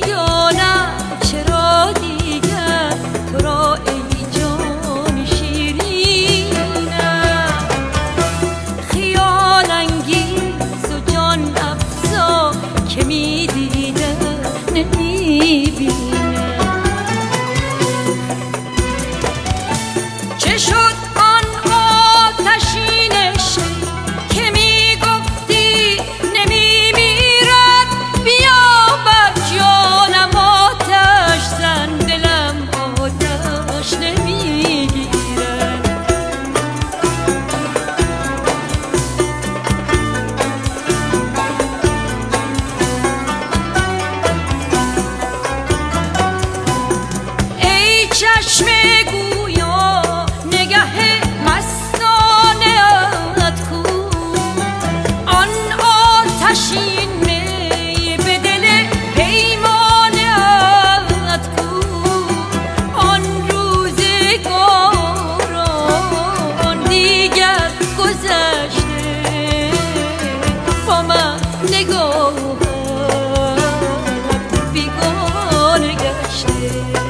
نمیدانم چرا دیگر تو را ای جان شیرینم خیال انگیز و جان افزا که میدیدم نمیبینم. چه شد آن آتشین عشقی که میگفتی نمیمیرد؟ بیا بر جانم آتش زن، دلم آتش نمیگیرد. ای چشم گویا نگه مستانه ات کو، آن آتشین می به دل پیمانه ات کو. آن روزگاران دیگر گذشته، با من نگاهت بیگانه گشته.